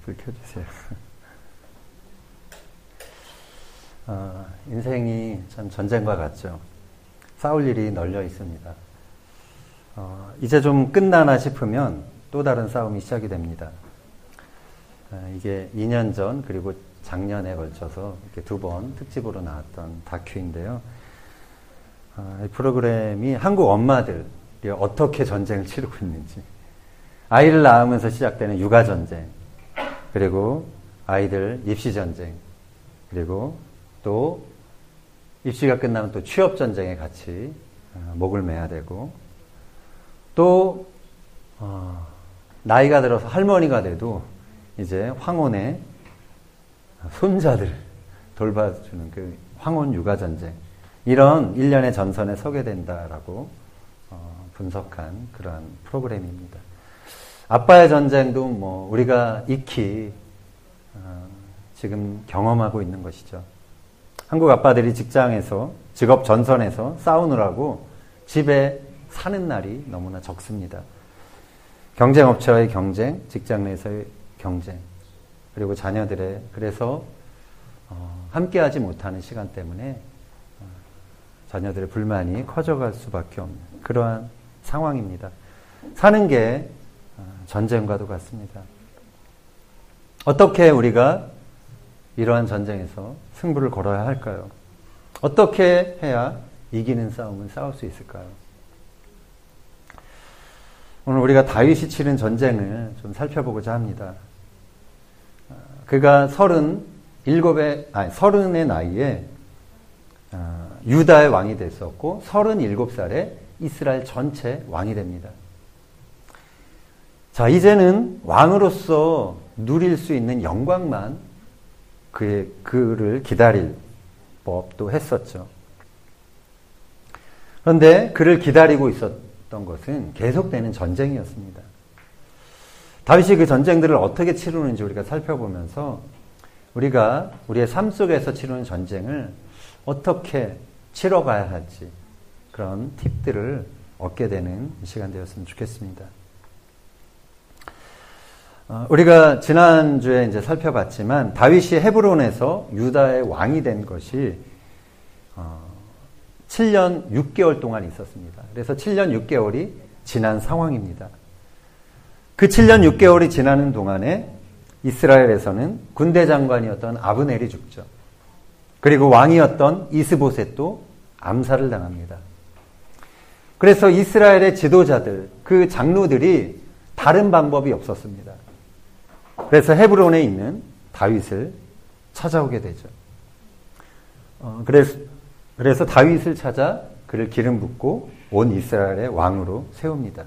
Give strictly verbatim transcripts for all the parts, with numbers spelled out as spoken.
불 켜주세요. 어, 인생이 참 전쟁과 같죠. 싸울 일이 널려 있습니다. 어, 이제 좀 끝나나 싶으면 또 다른 싸움이 시작이 됩니다. 어, 이게 이 년 전 그리고 작년에 걸쳐서 이렇게 두 번 특집으로 나왔던 다큐인데요. 어, 이 프로그램이 한국 엄마들이 어떻게 전쟁을 치르고 있는지, 아이를 낳으면서 시작되는 육아전쟁, 그리고 아이들 입시전쟁, 그리고 또 입시가 끝나면 또 취업전쟁에 같이 목을 매야 되고, 또 어, 나이가 들어서 할머니가 돼도 이제 황혼의 손자들 돌봐주는 그 황혼 육아전쟁, 이런 일련의 전선에 서게 된다라고 어, 분석한 그러한 프로그램입니다. 아빠의 전쟁도 뭐 우리가 익히 어, 지금 경험하고 있는 것이죠. 한국 아빠들이 직장에서, 직업 전선에서 싸우느라고 집에 사는 날이 너무나 적습니다. 경쟁업체와의 경쟁, 직장 내에서의 경쟁, 그리고 자녀들의, 그래서 어, 함께하지 못하는 시간 때문에 어, 자녀들의 불만이 커져갈 수밖에 없는 그러한 상황입니다. 사는 게 어, 전쟁과도 같습니다. 어떻게 우리가 이러한 전쟁에서 승부를 걸어야 할까요? 어떻게 해야 이기는 싸움을 싸울 수 있을까요? 오늘 우리가 다윗이 치른 전쟁을 좀 살펴보고자 합니다. 그가 서른일곱의, 아니, 서른의 나이에 유다의 왕이 됐었고, 서른일곱 살에 이스라엘 전체 왕이 됩니다. 자, 이제는 왕으로서 누릴 수 있는 영광만 그의, 그를 기다릴 법도 했었죠. 그런데 그를 기다리고 있었던 것은 계속되는 전쟁이었습니다. 다윗이 그 전쟁들을 어떻게 치르는지 우리가 살펴보면서 우리가 우리의 삶 속에서 치르는 전쟁을 어떻게 치러가야 할지 그런 팁들을 얻게 되는 시간 되었으면 좋겠습니다. 어, 우리가 지난주에 이제 살펴봤지만 다윗이 헤브론에서 유다의 왕이 된 것이 어, 칠 년 육 개월 동안 있었습니다. 그래서 칠 년 육 개월이 지난 상황입니다. 그 칠 년 육 개월이 지나는 동안에 이스라엘에서는 군대 장관이었던 아브넬이 죽죠. 그리고 왕이었던 이스보셋도 암살을 당합니다. 그래서 이스라엘의 지도자들, 그 장로들이 다른 방법이 없었습니다. 그래서 헤브론에 있는 다윗을 찾아오게 되죠. 어, 그래서, 그래서 다윗을 찾아 그를 기름 붓고 온 이스라엘의 왕으로 세웁니다.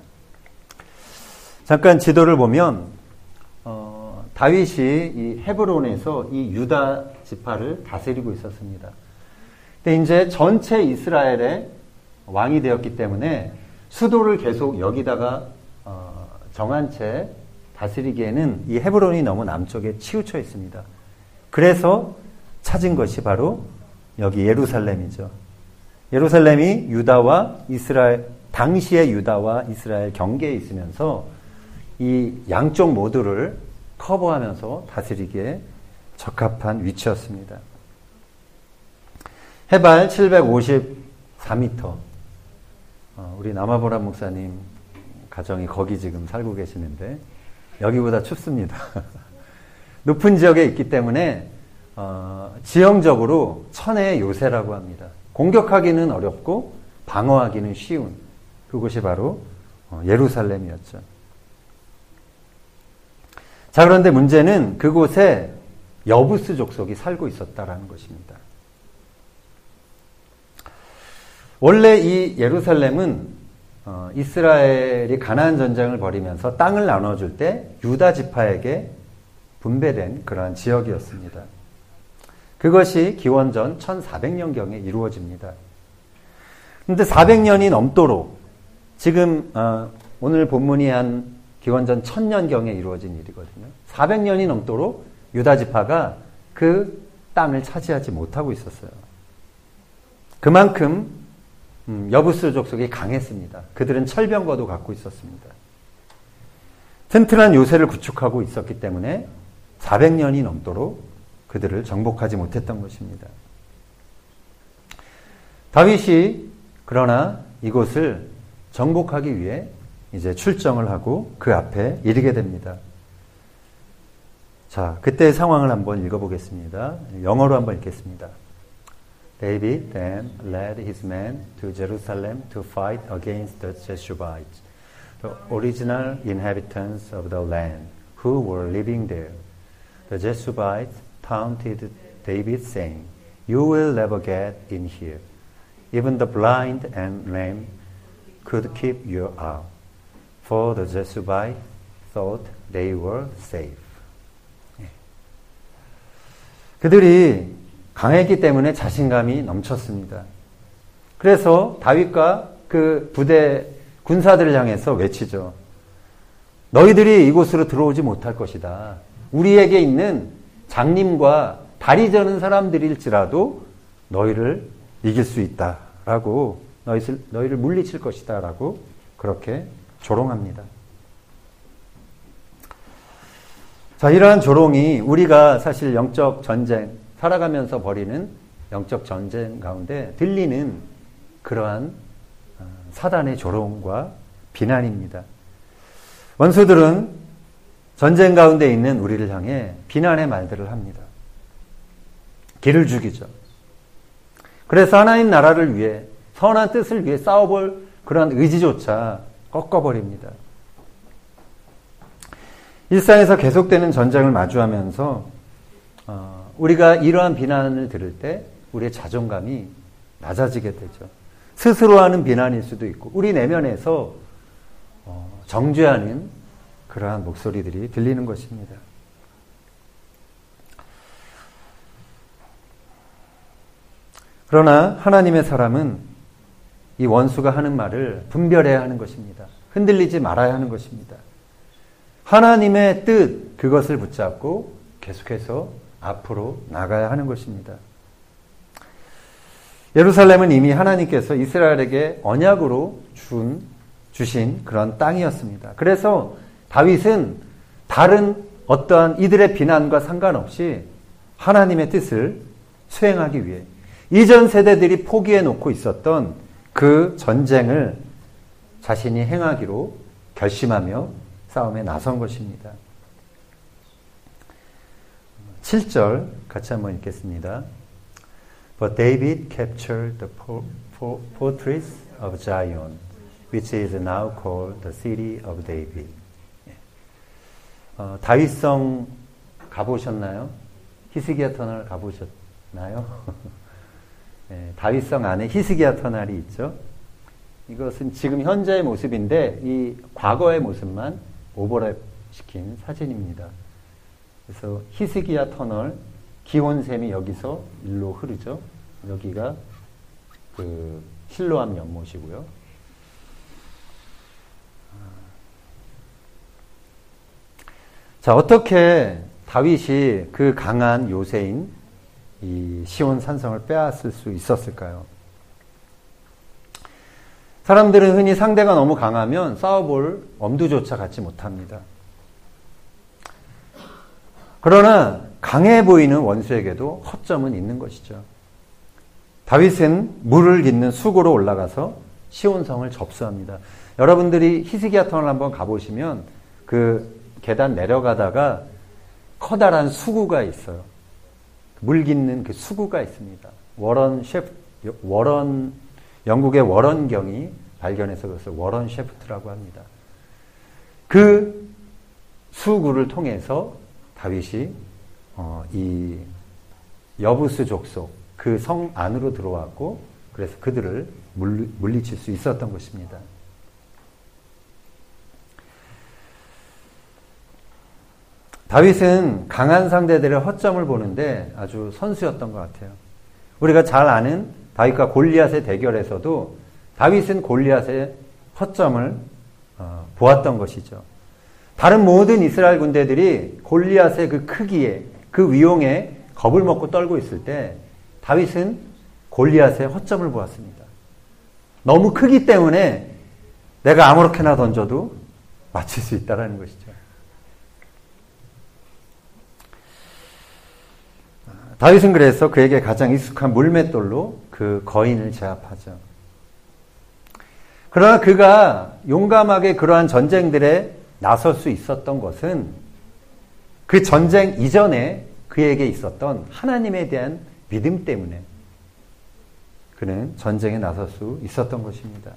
잠깐 지도를 보면 어, 다윗이 이 헤브론에서 이 유다 지파를 다스리고 있었습니다. 근데 이제 전체 이스라엘의 왕이 되었기 때문에 수도를 계속 여기다가 어, 정한 채 다스리기에는 이 헤브론이 너무 남쪽에 치우쳐 있습니다. 그래서 찾은 것이 바로 여기 예루살렘이죠. 예루살렘이 유다와 이스라엘, 당시의 유다와 이스라엘 경계에 있으면서 이 양쪽 모두를 커버하면서 다스리기에 적합한 위치였습니다. 해발 칠백오십사 미터. 어, 우리 남아보라 목사님 가정이 거기 지금 살고 계시는데 여기보다 춥습니다. 높은 지역에 있기 때문에 어, 지형적으로 천혜의 요새라고 합니다. 공격하기는 어렵고 방어하기는 쉬운 그곳이 바로 어, 예루살렘이었죠. 자, 그런데 문제는 그곳에 여부스 족속이 살고 있었다라는 것입니다. 원래 이 예루살렘은 어, 이스라엘이 가나안 전쟁을 벌이면서 땅을 나눠줄 때 유다 지파에게 분배된 그러한 지역이었습니다. 그것이 기원전 천사백 년경에 이루어집니다. 그런데 사백 년이 넘도록 지금 어, 오늘 본문이 한 기원전 천 년경에 이루어진 일이거든요. 사백 년이 넘도록 유다 지파가 그 땅을 차지하지 못하고 있었어요. 그만큼 음, 여부스 족속이 강했습니다. 그들은 철병거도 갖고 있었습니다. 튼튼한 요새를 구축하고 있었기 때문에 사백 년이 넘도록 그들을 정복하지 못했던 것입니다. 다윗이 그러나 이곳을 정복하기 위해 이제 출정을 하고 그 앞에 이르게 됩니다. 자, 그때의 상황을 한번 읽어보겠습니다. 영어로 한번 읽겠습니다. David then led his men to Jerusalem to fight against the Jeshubites, the original inhabitants of the land who were living there. The Jeshubites taunted David, saying, "You will never get in here. Even the blind and lame could keep you out." For the Jeshubites thought they were safe. 그들이 강했기 때문에 자신감이 넘쳤습니다. 그래서 다윗과 그 부대 군사들을 향해서 외치죠. 너희들이 이곳으로 들어오지 못할 것이다. 우리에게 있는 장님과 다리 저는 사람들일지라도 너희를 이길 수 있다라고 너희를, 너희를 물리칠 것이다라고 그렇게 조롱합니다. 자, 이러한 조롱이 우리가 사실 영적 전쟁, 살아가면서 벌이는 영적 전쟁 가운데 들리는 그러한 사단의 조롱과 비난입니다. 원수들은 전쟁 가운데 있는 우리를 향해 비난의 말들을 합니다. 기를 죽이죠. 그래서 하나님 나라를 위해, 선한 뜻을 위해 싸워볼 그러한 의지조차 꺾어버립니다. 일상에서 계속되는 전쟁을 마주하면서 어, 우리가 이러한 비난을 들을 때 우리의 자존감이 낮아지게 되죠. 스스로 하는 비난일 수도 있고 우리 내면에서 어, 정죄하는 그러한 목소리들이 들리는 것입니다. 그러나 하나님의 사람은 이 원수가 하는 말을 분별해야 하는 것입니다. 흔들리지 말아야 하는 것입니다. 하나님의 뜻, 그것을 붙잡고 계속해서 앞으로 나가야 하는 것입니다. 예루살렘은 이미 하나님께서 이스라엘에게 언약으로 준, 주신 그런 땅이었습니다. 그래서 다윗은 다른 어떠한 이들의 비난과 상관없이 하나님의 뜻을 수행하기 위해 이전 세대들이 포기해 놓고 있었던 그 전쟁을 자신이 행하기로 결심하며 싸움에 나선 것입니다. 칠 절 같이 한번 읽겠습니다. But David captured the fortress of Zion, which is now called the city of David. 어, 다윗성 가보셨나요? 히스기야 터널 가보셨나요? 네, 다윗성 안에 히스기야 터널이 있죠. 이것은 지금 현재의 모습인데 이 과거의 모습만 오버랩 시킨 사진입니다. 그래서 히스기야 터널 기온샘이 여기서 일로 흐르죠. 여기가 그 실로암 연못이고요. 자, 어떻게 다윗이 그 강한 요새인 이 시온 산성을 빼앗을 수 있었을까요? 사람들은 흔히 상대가 너무 강하면 싸워볼 엄두조차 갖지 못합니다. 그러나 강해 보이는 원수에게도 허점은 있는 것이죠. 다윗은 물을 잇는 수고로 올라가서 시온성을 접수합니다. 여러분들이 히스기야 터널 한번 가보시면 그 계단 내려가다가 커다란 수구가 있어요. 물 깃는 그 수구가 있습니다. 워런 셰프, 워런, 영국의 워런경이 발견해서 그것을 워런 셰프트라고 합니다. 그 수구를 통해서 다윗이 어, 이 여부스 족속 그 성 안으로 들어왔고 그래서 그들을 물리, 물리칠 수 있었던 것입니다. 다윗은 강한 상대들의 허점을 보는데 아주 선수였던 것 같아요. 우리가 잘 아는 다윗과 골리앗의 대결에서도 다윗은 골리앗의 허점을 어, 보았던 것이죠. 다른 모든 이스라엘 군대들이 골리앗의 그 크기에 그 위용에 겁을 먹고 떨고 있을 때 다윗은 골리앗의 허점을 보았습니다. 너무 크기 때문에 내가 아무렇게나 던져도 맞힐 수 있다는 것이죠. 다윗은 그래서 그에게 가장 익숙한 물맷돌로 그 거인을 제압하죠. 그러나 그가 용감하게 그러한 전쟁들에 나설 수 있었던 것은 그 전쟁 이전에 그에게 있었던 하나님에 대한 믿음 때문에 그는 전쟁에 나설 수 있었던 것입니다.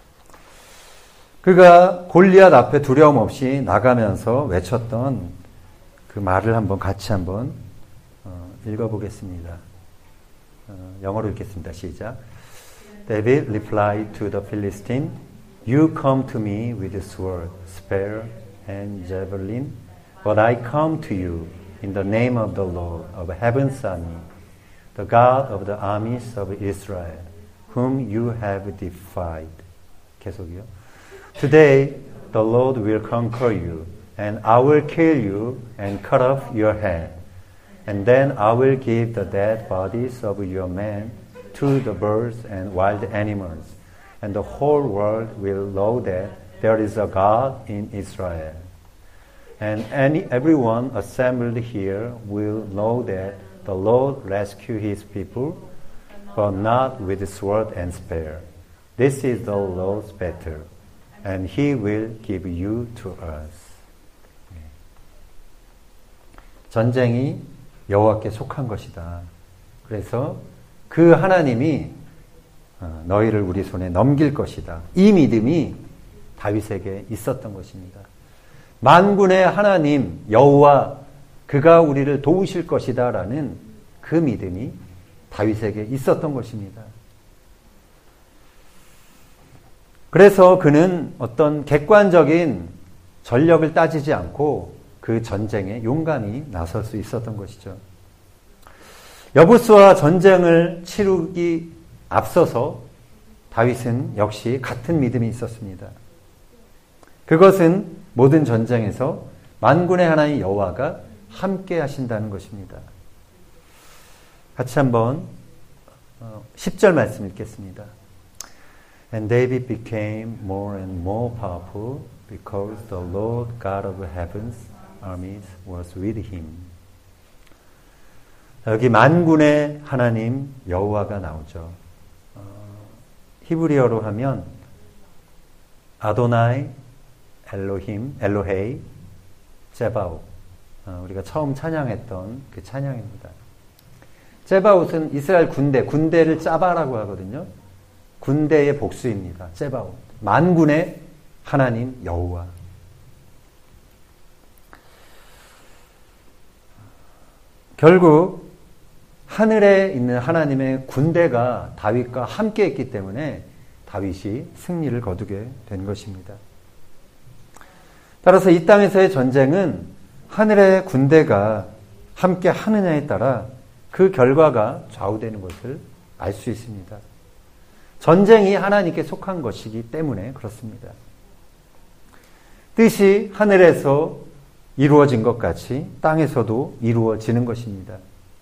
그가 골리앗 앞에 두려움 없이 나가면서 외쳤던 그 말을 한번 같이 한번 읽어보겠습니다. 영어로 읽겠습니다. 시작. David replied to the Philistine, You come to me with sword, spear, and javelin, but I come to you in the name of the Lord of heaven's army, the God of the armies of Israel, whom you have defied. 계속이요. Today the Lord will conquer you, and I will kill you and cut off your head. And then I will give the dead bodies of your men to the birds and wild animals, and the whole world will know that there is a God in Israel. And any, everyone assembled here will know that the Lord rescued his people, but not with sword and spear. This is the Lord's battle, and he will give you to us. 전쟁이 여호와께 속한 것이다. 그래서 그 하나님이 너희를 우리 손에 넘길 것이다. 이 믿음이 다윗에게 있었던 것입니다. 만군의 하나님 여호와 그가 우리를 도우실 것이다 라는 그 믿음이 다윗에게 있었던 것입니다. 그래서 그는 어떤 객관적인 전력을 따지지 않고 그 전쟁에 용감히 나설 수 있었던 것이죠. 여부스와 전쟁을 치르기 앞서서 다윗은 역시 같은 믿음이 있었습니다. 그것은 모든 전쟁에서 만군의 하나님 여호와가 함께 하신다는 것입니다. 같이 한번 십 절 말씀 읽겠습니다. And David became more and more powerful because the Lord God of heaven's armies was with him. 여기 만군의 하나님 여호와가 나오죠. 어, 히브리어로 하면 아도나이 엘로힘 엘로헤이 제바웃. 어, 우리가 처음 찬양했던 그 찬양입니다. 제바웃은 이스라엘 군대, 군대를 짜바라고 하거든요. 군대의 복수입니다. 제바웃. 만군의 하나님 여호와. 결국 하늘에 있는 하나님의 군대가 다윗과 함께 했기 때문에 다윗이 승리를 거두게 된 것입니다. 따라서 이 땅에서의 전쟁은 하늘의 군대가 함께 하느냐에 따라 그 결과가 좌우되는 것을 알 수 있습니다. 전쟁이 하나님께 속한 것이기 때문에 그렇습니다. 뜻이 하늘에서 이루어진 것 같이 땅에서도 이루어지는 것입니다.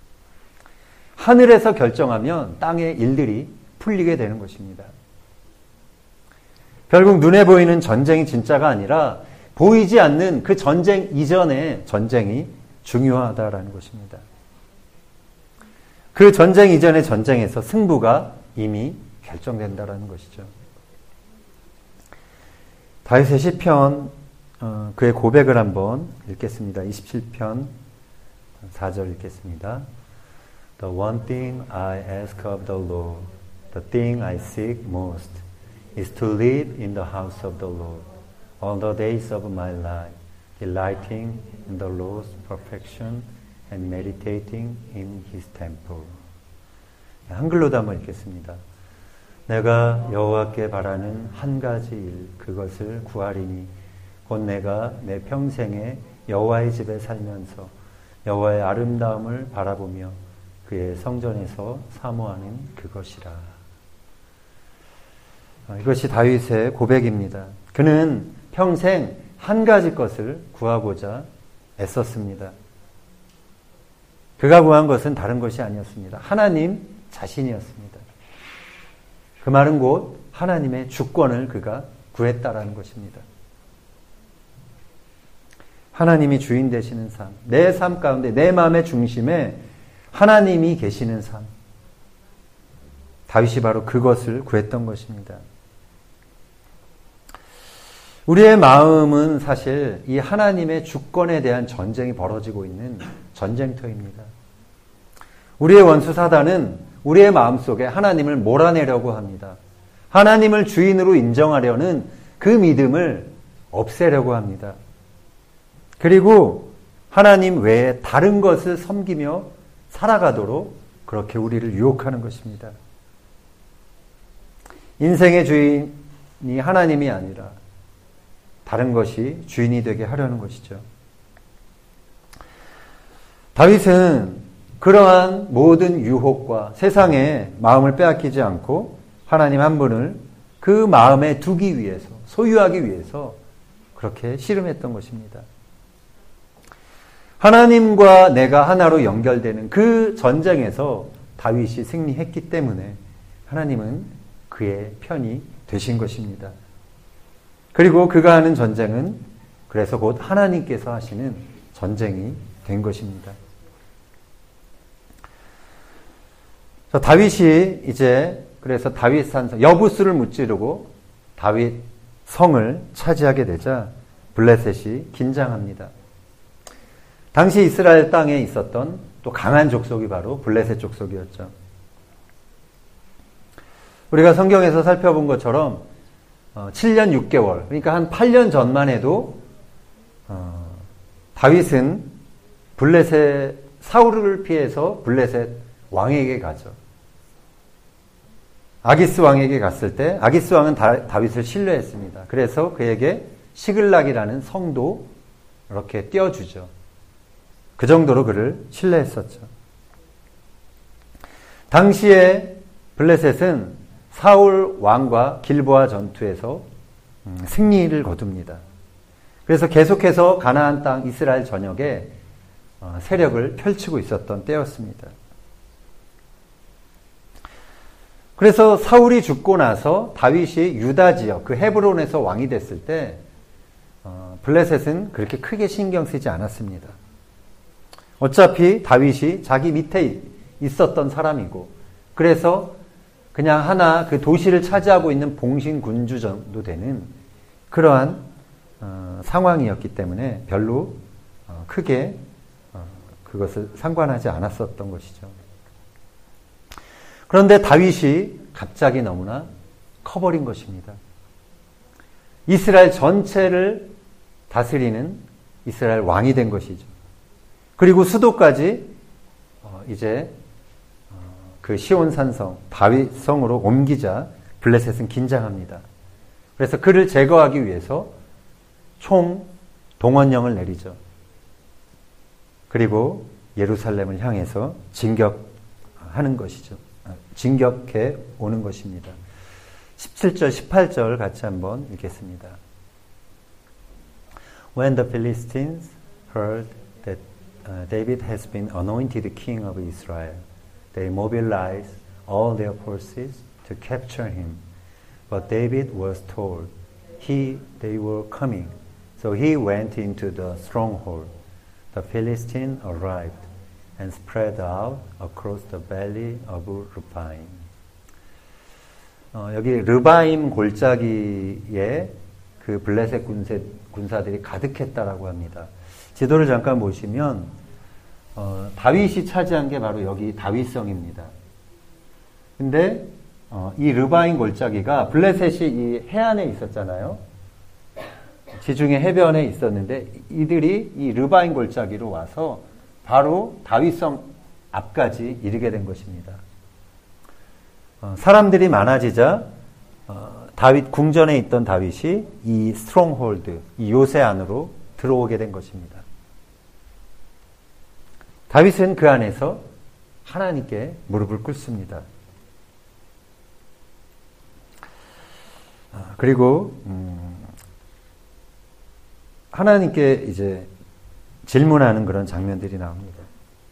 하늘에서 결정하면 땅의 일들이 풀리게 되는 것입니다. 결국 눈에 보이는 전쟁이 진짜가 아니라 보이지 않는 그 전쟁 이전의 전쟁이 중요하다라는 것입니다. 그 전쟁 이전의 전쟁에서 승부가 이미 결정된다라는 것이죠. 다윗의 시편 어, 그의 고백을 한번 읽겠습니다. 이십칠 편 사 절 읽겠습니다. The one thing I ask of the Lord, the thing I seek most, is to live in the house of the Lord all the days of my life, delighting in the Lord's perfection and meditating in His temple. 한글로도 한번 읽겠습니다. 내가 여호와께 바라는 한 가지 일, 그것을 구하리니 곧 내가 내 평생에 여호와의 집에 살면서 여호와의 아름다움을 바라보며 그의 성전에서 사모하는 그것이라. 이것이 다윗의 고백입니다. 그는 평생 한 가지 것을 구하고자 애썼습니다. 그가 구한 것은 다른 것이 아니었습니다. 하나님 자신이었습니다. 그 말은 곧 하나님의 주권을 그가 구했다라는 것입니다. 하나님이 주인 되시는 삶, 내 삶 가운데 내 마음의 중심에 하나님이 계시는 삶. 다윗이 바로 그것을 구했던 것입니다. 우리의 마음은 사실 이 하나님의 주권에 대한 전쟁이 벌어지고 있는 전쟁터입니다. 우리의 원수 사단은 우리의 마음속에 하나님을 몰아내려고 합니다. 하나님을 주인으로 인정하려는 그 믿음을 없애려고 합니다. 그리고 하나님 외에 다른 것을 섬기며 살아가도록 그렇게 우리를 유혹하는 것입니다. 인생의 주인이 하나님이 아니라 다른 것이 주인이 되게 하려는 것이죠. 다윗은 그러한 모든 유혹과 세상에 마음을 빼앗기지 않고 하나님 한 분을 그 마음에 두기 위해서, 소유하기 위해서 그렇게 씨름했던 것입니다. 하나님과 내가 하나로 연결되는 그 전쟁에서 다윗이 승리했기 때문에 하나님은 그의 편이 되신 것입니다. 그리고 그가 하는 전쟁은 그래서 곧 하나님께서 하시는 전쟁이 된 것입니다. 다윗이 이제 그래서 다윗 산성 여부스를 무찌르고 다윗 성을 차지하게 되자 블레셋이 긴장합니다. 당시 이스라엘 땅에 있었던 또 강한 족속이 바로 블레셋 족속이었죠. 우리가 성경에서 살펴본 것처럼 칠 년 육 개월, 그러니까 한 팔 년 전만 해도 어, 다윗은 블레셋 사울을 피해서 블레셋 왕에게 가죠. 아기스 왕에게 갔을 때 아기스 왕은 다, 다윗을 신뢰했습니다. 그래서 그에게 시글락이라는 성도 이렇게 띄워주죠. 그 정도로 그를 신뢰했었죠. 당시에 블레셋은 사울 왕과 길보아 전투에서 승리를 거둡니다. 그래서 계속해서 가나안 땅 이스라엘 전역에 세력을 펼치고 있었던 때였습니다. 그래서 사울이 죽고 나서 다윗이 유다 지역, 그 헤브론에서 왕이 됐을 때 블레셋은 그렇게 크게 신경 쓰지 않았습니다. 어차피 다윗이 자기 밑에 있었던 사람이고, 그래서 그냥 하나 그 도시를 차지하고 있는 봉신 군주 정도 되는 그러한 어, 상황이었기 때문에 별로 어, 크게 어, 그것을 상관하지 않았었던 것이죠. 그런데 다윗이 갑자기 너무나 커버린 것입니다. 이스라엘 전체를 다스리는 이스라엘 왕이 된 것이죠. 그리고 수도까지 어, 이제 그 시온 산성, 다윗 성으로 옮기자 블레셋은 긴장합니다. 그래서 그를 제거하기 위해서 총 동원령을 내리죠. 그리고 예루살렘을 향해서 진격하는 것이죠. 진격해 오는 것입니다. 십칠 절, 십팔 절 같이 한번 읽겠습니다. When the Philistines heard that uh, David has been anointed king of Israel, they mobilized all their forces to capture him. But David was told he they were coming. So he went into the stronghold. The Philistines arrived and spread out across the valley of Rephaim. 어, 여기 르바임 골짜기에 그 블레셋 군세, 군사들이 가득했다라고 합니다. 지도를 잠깐 보시면 어, 다윗이 차지한 게 바로 여기 다윗성입니다. 근데 어, 이 르바임 골짜기가 블레셋이 이 해안에 있었잖아요. 지중해 해변에 있었는데 이들이 이 르바임 골짜기로 와서 바로 다윗성 앞까지 이르게 된 것입니다. 어, 사람들이 많아지자 어, 다윗 궁전에 있던 다윗이 이 스트롱홀드, 이 요새 안으로 들어오게 된 것입니다. 다윗은 그 안에서 하나님께 무릎을 꿇습니다. 그리고 음, 하나님께 이제 질문하는 그런 장면들이 나옵니다.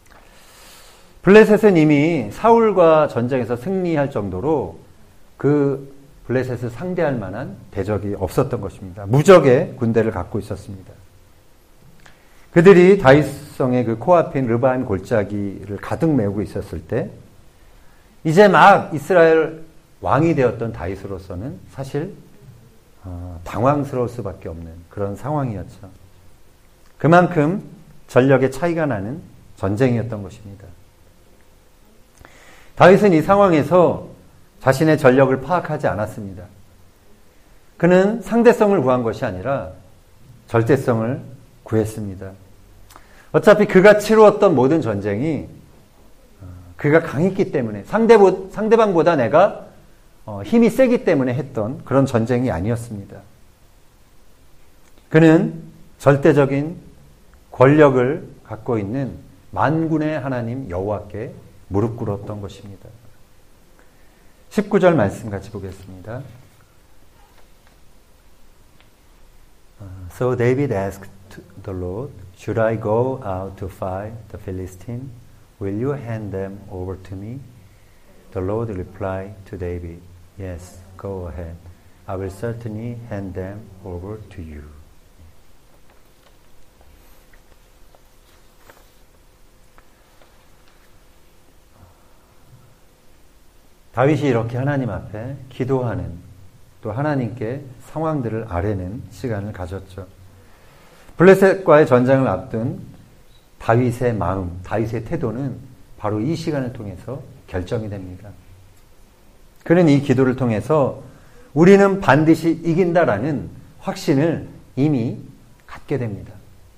블레셋은 이미 사울과 전쟁에서 승리할 정도로 그 블레셋을 상대할 만한 대적이 없었던 것입니다. 무적의 군대를 갖고 있었습니다. 그들이 다윗성의 그 코앞인 르바임 골짜기를 가득 메우고 있었을 때 이제 막 이스라엘 왕이 되었던 다윗으로서는 사실 당황스러울 수밖에 없는 그런 상황이었죠. 그만큼 전력의 차이가 나는 전쟁이었던 것입니다. 다윗은 이 상황에서 자신의 전력을 파악하지 않았습니다. 그는 상대성을 구한 것이 아니라 절대성을 구했습니다. 어차피 그가 치루었던 모든 전쟁이 그가 강했기 때문에 상대보, 상대방보다 내가 힘이 세기 때문에 했던 그런 전쟁이 아니었습니다. 그는 절대적인 권력을 갖고 있는 만군의 하나님 여호와께 무릎 꿇었던 것입니다. 십구 절 말씀 같이 보겠습니다. So David asked the Lord, Should I go out to fight the Philistine? Will you hand them over to me? The Lord replied to David, Yes, go ahead. I will certainly hand them over to you. 다윗이 이렇게 하나님 앞에 기도하는, 또 하나님께 상황들을 아뢰는 시간을 가졌죠. 블레셋과의 전쟁을 앞둔 다윗의 마음, 다윗의 태도는 바로 이 시간을 통해서 결정이 됩니다. 그는 이 기도를 통해서 우리는 반드시 이긴다라는 확신을 이미 갖게 됩니다.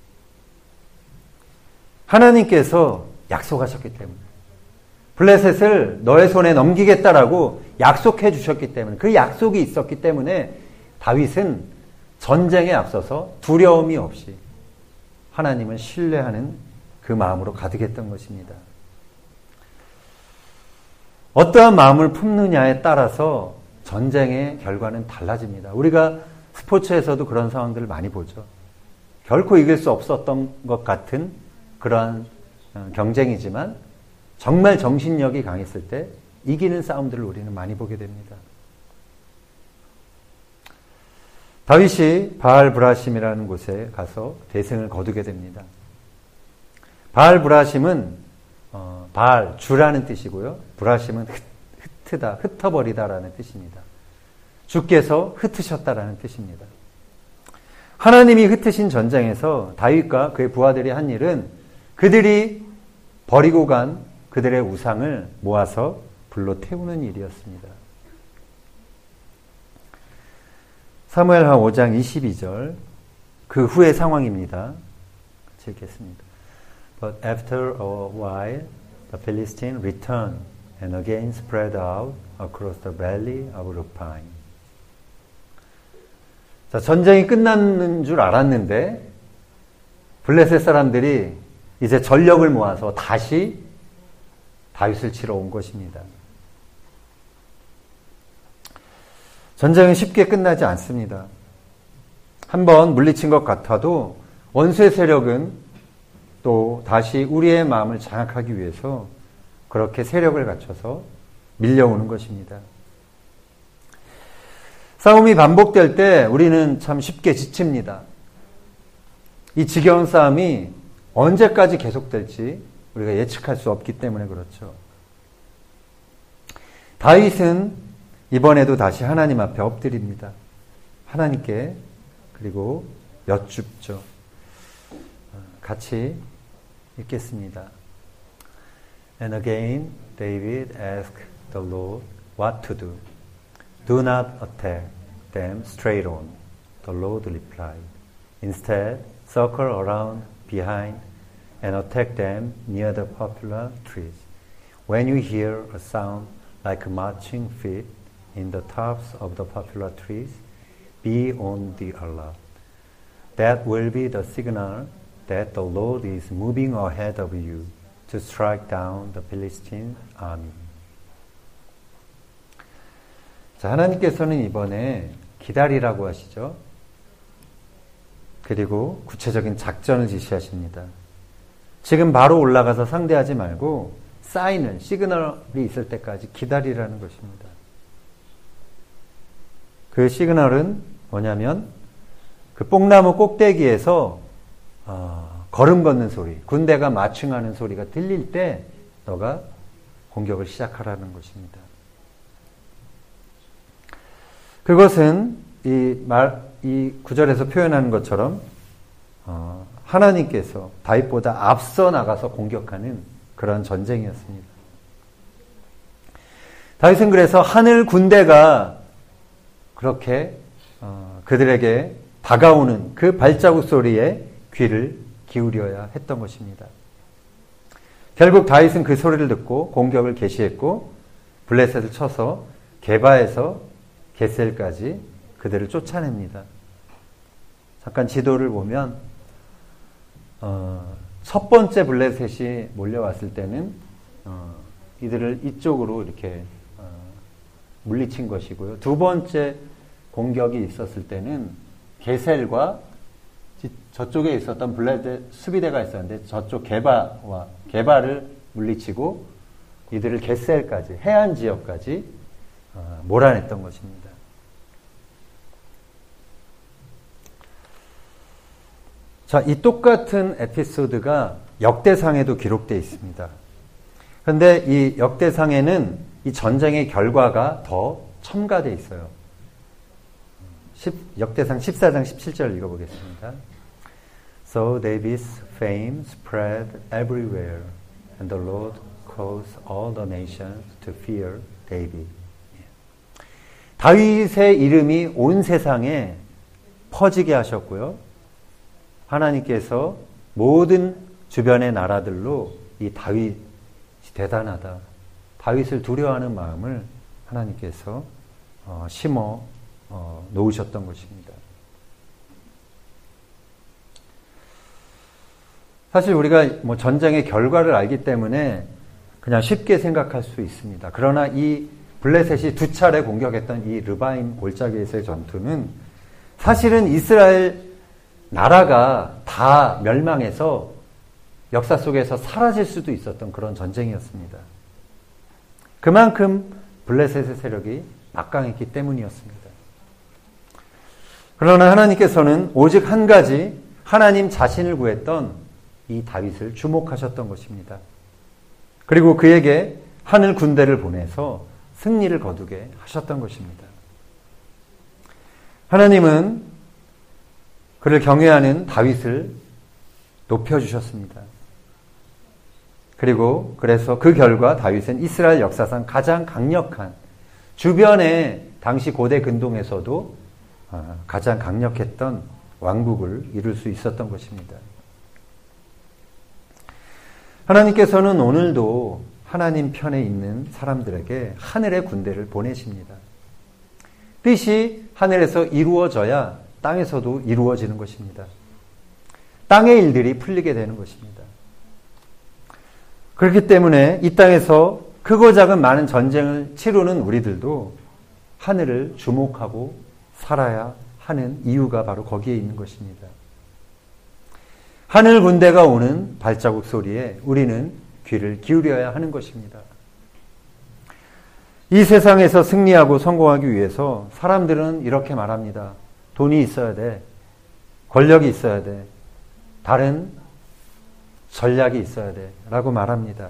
하나님께서 약속하셨기 때문에, 블레셋을 너의 손에 넘기겠다라고 약속해 주셨기 때문에, 그 약속이 있었기 때문에 다윗은 전쟁에 앞서서 두려움이 없이 하나님을 신뢰하는 그 마음으로 가득했던 것입니다. 어떠한 마음을 품느냐에 따라서 전쟁의 결과는 달라집니다. 우리가 스포츠에서도 그런 상황들을 많이 보죠. 결코 이길 수 없었던 것 같은 그러한 경쟁이지만 정말 정신력이 강했을 때 이기는 싸움들을 우리는 많이 보게 됩니다. 다윗이 바알 브라심이라는 곳에 가서 대승을 거두게 됩니다. 바알 브라심은 어, 바알, 주라는 뜻이고요. 브라심은 흩, 흩트다, 흩어버리다라는 뜻입니다. 주께서 흩으셨다라는 뜻입니다. 하나님이 흩으신 전쟁에서 다윗과 그의 부하들이 한 일은 그들이 버리고 간 그들의 우상을 모아서 불로 태우는 일이었습니다. 사무엘하 오 장 이십이 절, 그 후의 상황입니다. 같이 읽겠습니다. But after a while, the Philistines returned and again spread out across the valley of Rephaim. 자, 전쟁이 끝났는 줄 알았는데 블레셋 사람들이 이제 전력을 모아서 다시 다윗을 치러 온 것입니다. 전쟁은 쉽게 끝나지 않습니다. 한번 물리친 것 같아도 원수의 세력은 또 다시 우리의 마음을 장악하기 위해서 그렇게 세력을 갖춰서 밀려오는 것입니다. 싸움이 반복될 때 우리는 참 쉽게 지칩니다. 이 지겨운 싸움이 언제까지 계속될지 우리가 예측할 수 없기 때문에 그렇죠. 다윗은 이번에도 다시 하나님 앞에 엎드립니다. 하나님께 그리고 여쭙죠. 같이 읽겠습니다. And again David asked the Lord what to do. Do not attack them straight on. The Lord replied. Instead, circle around behind and attack them near the poplar trees. When you hear a sound like marching feet in the tops of the poplar trees, be on the alert. That will be the signal that the Lord is moving ahead of you to strike down the Philistine army. 자, 하나님께서는 이번에 기다리라고 하시죠. 그리고 구체적인 작전을 지시하십니다. 지금 바로 올라가서 상대하지 말고 사인을, 시그널이 있을 때까지 기다리라는 것입니다. 그 시그널은 뭐냐면 그 뽕나무 꼭대기에서 어, 걸음 걷는 소리, 군대가 마칭하는 소리가 들릴 때 너가 공격을 시작하라는 것입니다. 그것은 이 말, 이 구절에서 표현하는 것처럼 어, 하나님께서 다윗보다 앞서 나가서 공격하는 그런 전쟁이었습니다. 다윗은 그래서 하늘 군대가 그렇게 어, 그들에게 다가오는 그 발자국 소리에 귀를 기울여야 했던 것입니다. 결국 다윗은 그 소리를 듣고 공격을 개시했고 블레셋을 쳐서 게바에서 게셀까지 그들을 쫓아냅니다. 잠깐 지도를 보면 어, 첫 번째 블레셋이 몰려왔을 때는 어, 이들을 이쪽으로 이렇게 어, 물리친 것이고요. 두 번째 공격이 있었을 때는 게셀과 저쪽에 있었던 블레셋 수비대가 있었는데 저쪽 게바와 게바를 물리치고 이들을 게셀까지 해안 지역까지 어, 몰아냈던 것입니다. 자, 이 똑같은 에피소드가 역대상에도 기록되어 있습니다. 그런데 이 역대상에는 이 전쟁의 결과가 더 첨가되어 있어요. 역대상 십사 장 십칠 절 읽어보겠습니다. So David's fame spread everywhere, and the Lord caused all the nations to fear David. 다윗의 이름이 온 세상에 퍼지게 하셨고요. 하나님께서 모든 주변의 나라들로 이 다윗이 대단하다, 다윗을 두려워하는 마음을 하나님께서 어, 심어 어, 놓으셨던 것입니다. 사실 우리가 뭐 전쟁의 결과를 알기 때문에 그냥 쉽게 생각할 수 있습니다. 그러나 이 블레셋이 두 차례 공격했던 이 르바임 골짜기에서의 전투는 사실은 이스라엘 나라가 다 멸망해서 역사 속에서 사라질 수도 있었던 그런 전쟁이었습니다. 그만큼 블레셋의 세력이 막강했기 때문이었습니다. 그러나 하나님께서는 오직 한 가지 하나님 자신을 구했던 이 다윗을 주목하셨던 것입니다. 그리고 그에게 하늘 군대를 보내서 승리를 거두게 하셨던 것입니다. 하나님은 그를 경외하는 다윗을 높여주셨습니다. 그리고 그래서 그 결과 다윗은 이스라엘 역사상 가장 강력한, 주변의 당시 고대 근동에서도 가장 강력했던 왕국을 이룰 수 있었던 것입니다. 하나님께서는 오늘도 하나님 편에 있는 사람들에게 하늘의 군대를 보내십니다. 뜻이 하늘에서 이루어져야 땅에서도 이루어지는 것입니다. 땅의 일들이 풀리게 되는 것입니다. 그렇기 때문에 이 땅에서 크고 작은 많은 전쟁을 치르는 우리들도 하늘을 주목하고 살아야 하는 이유가 바로 거기에 있는 것입니다. 하늘 군대가 오는 발자국 소리에 우리는 귀를 기울여야 하는 것입니다. 이 세상에서 승리하고 성공하기 위해서 사람들은 이렇게 말합니다. 돈이 있어야 돼. 권력이 있어야 돼. 다른 전략이 있어야 돼. 라고 말합니다.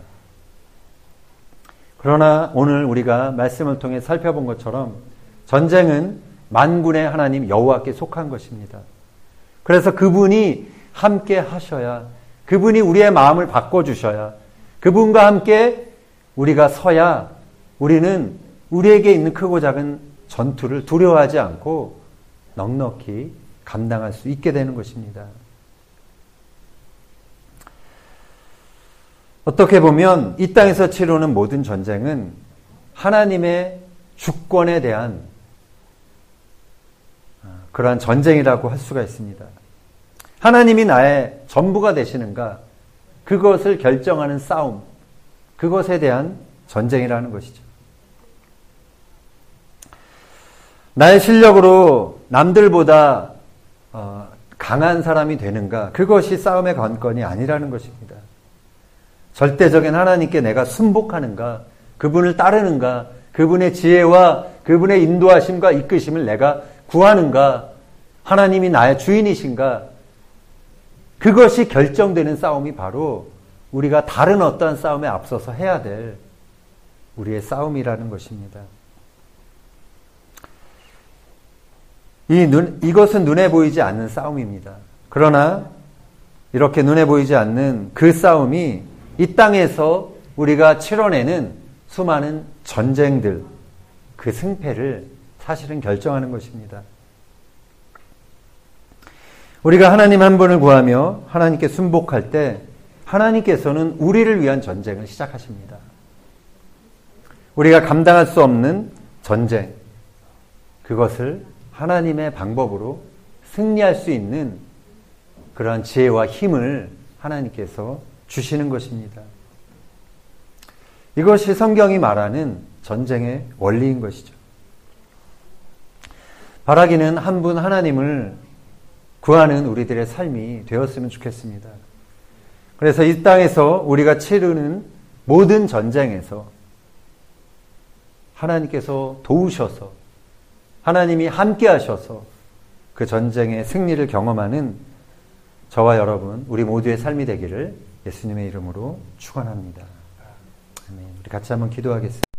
그러나 오늘 우리가 말씀을 통해 살펴본 것처럼 전쟁은 만군의 하나님 여호와께 속한 것입니다. 그래서 그분이 함께 하셔야, 그분이 우리의 마음을 바꿔주셔야, 그분과 함께 우리가 서야 우리는 우리에게 있는 크고 작은 전투를 두려워하지 않고 넉넉히 감당할 수 있게 되는 것입니다. 어떻게 보면 이 땅에서 치르는 모든 전쟁은 하나님의 주권에 대한 그러한 전쟁이라고 할 수가 있습니다. 하나님이 나의 전부가 되시는가, 그것을 결정하는 싸움, 그것에 대한 전쟁이라는 것이죠. 나의 실력으로 남들보다 어, 강한 사람이 되는가, 그것이 싸움의 관건이 아니라는 것입니다. 절대적인 하나님께 내가 순복하는가, 그분을 따르는가, 그분의 지혜와 그분의 인도하심과 이끄심을 내가 구하는가, 하나님이 나의 주인이신가, 그것이 결정되는 싸움이 바로 우리가 다른 어떠한 싸움에 앞서서 해야 될 우리의 싸움이라는 것입니다. 이 눈, 이것은 눈에 보이지 않는 싸움입니다. 그러나 이렇게 눈에 보이지 않는 그 싸움이 이 땅에서 우리가 치러내는 수많은 전쟁들, 그 승패를 사실은 결정하는 것입니다. 우리가 하나님 한 분을 구하며 하나님께 순복할 때 하나님께서는 우리를 위한 전쟁을 시작하십니다. 우리가 감당할 수 없는 전쟁, 그것을 하나님의 방법으로 승리할 수 있는 그러한 지혜와 힘을 하나님께서 주시는 것입니다. 이것이 성경이 말하는 전쟁의 원리인 것이죠. 바라기는 한 분 하나님을 구하는 우리들의 삶이 되었으면 좋겠습니다. 그래서 이 땅에서 우리가 치르는 모든 전쟁에서 하나님께서 도우셔서 하나님이 함께 하셔서 그 전쟁의 승리를 경험하는 저와 여러분, 우리 모두의 삶이 되기를 예수님의 이름으로 축원합니다. 아멘. 우리 같이 한번 기도하겠습니다.